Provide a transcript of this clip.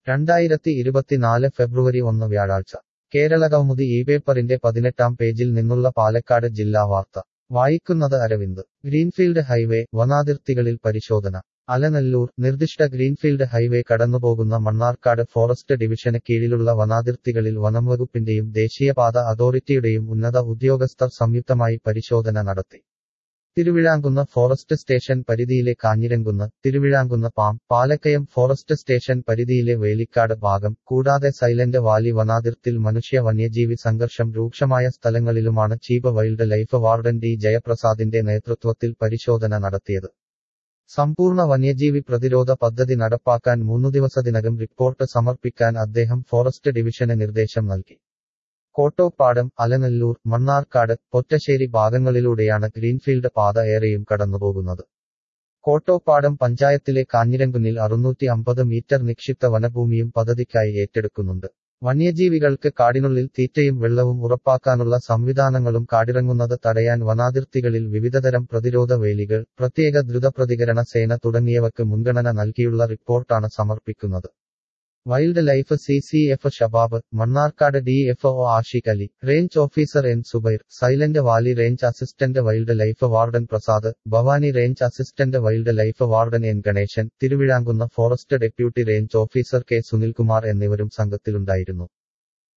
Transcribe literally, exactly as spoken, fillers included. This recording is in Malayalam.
രണ്ടായിരത്തി ഇരുപത്തിനാല് ഫെബ്രുവരി ഒന്ന് വ്യാഴാഴ്ച കേരളകൗമുദി ഈ പേപ്പറിന്റെ പതിനെട്ടാം പേജിൽ നിന്നുള്ള പാലക്കാട് ജില്ലാ വാർത്ത വായിക്കുന്നത് അരവിന്ദ്. ഗ്രീൻഫീൽഡ് ഹൈവേ വനാതിർത്തികളിൽ പരിശോധന. അലനല്ലൂർ. നിർദ്ദിഷ്ട ഗ്രീൻഫീൽഡ് ഹൈവേ കടന്നുപോകുന്ന മണ്ണാർക്കാട് ഫോറസ്റ്റ് ഡിവിഷന് കീഴിലുള്ള വനാതിർത്തികളിൽ വനംവകുപ്പിന്റെയും ദേശീയപാത അതോറിറ്റിയുടെയും ഉന്നത ഉദ്യോഗസ്ഥർ സംയുക്തമായി പരിശോധന നടത്തി. തിരുവിഴാംകുന്ന് ഫോറസ്റ്റ് സ്റ്റേഷൻ പരിധിയിലെ Kanjiramkunnu, Thiruvizhamkunnu farm, Palakkayam forest station പരിധിയിലെ വേലിക്കാട് ഭാഗം, കൂടാതെ സൈലന്റ് വാലി വനാതിർത്തിൽ മനുഷ്യ വന്യജീവി സംഘർഷം രൂക്ഷമായ സ്ഥലങ്ങളിലുമാണ് chief wildlife warden D ജയപ്രസാദിന്റെ നേതൃത്വത്തിൽ പരിശോധന നടത്തിയത്. സമ്പൂർണ്ണ വന്യജീവി പ്രതിരോധ പദ്ധതി നടപ്പാക്കാൻ മൂന്നു ദിവസത്തിനകം റിപ്പോർട്ട് സമർപ്പിക്കാൻ അദ്ദേഹം ഫോറസ്റ്റ് ഡിവിഷന് നിർദ്ദേശം നൽകി. കോട്ടോപ്പാടം, അലനല്ലൂർ, മണ്ണാർക്കാട്, പൊറ്റശ്ശേരി ഭാഗങ്ങളിലൂടെയാണ് ഗ്രീൻഫീൽഡ് പാത ഏറെയും കടന്നുപോകുന്നത്. കോട്ടോപ്പാടം പഞ്ചായത്തിലെ കാഞ്ഞിരംകുന്നിൽ അറുന്നൂറ്റി അമ്പത് മീറ്റർ നിക്ഷിപ്ത വനഭൂമിയും പദ്ധതിക്കായി ഏറ്റെടുക്കുന്നുണ്ട്. വന്യജീവികൾക്ക് കാടിനുള്ളിൽ തീറ്റയും വെള്ളവും ഉറപ്പാക്കാനുള്ള സംവിധാനങ്ങളും കാടിറങ്ങുന്നത് തടയാൻ വനാതിർത്തികളിൽ വിവിധതരം പ്രതിരോധ വേലികൾ, പ്രത്യേക ദ്രുതപ്രതികരണ സേന തുടങ്ങിയവയ്ക്ക് മുൻഗണന നൽകിയുള്ള റിപ്പോർട്ടാണ് സമർപ്പിക്കുന്നത്. Wildlife C C F Shabab, Mannarkkad D F O Ashiq Ali, range officer N Zubair, Silent Valley range assistant wildlife warden Prasad, Bhavani range assistant wildlife warden N Ganesan, Thiruvizhamkunnu forest deputy range officer K Sunilkumar എന്നിവരും സംഘത്തിലുണ്ടായിരുന്നു.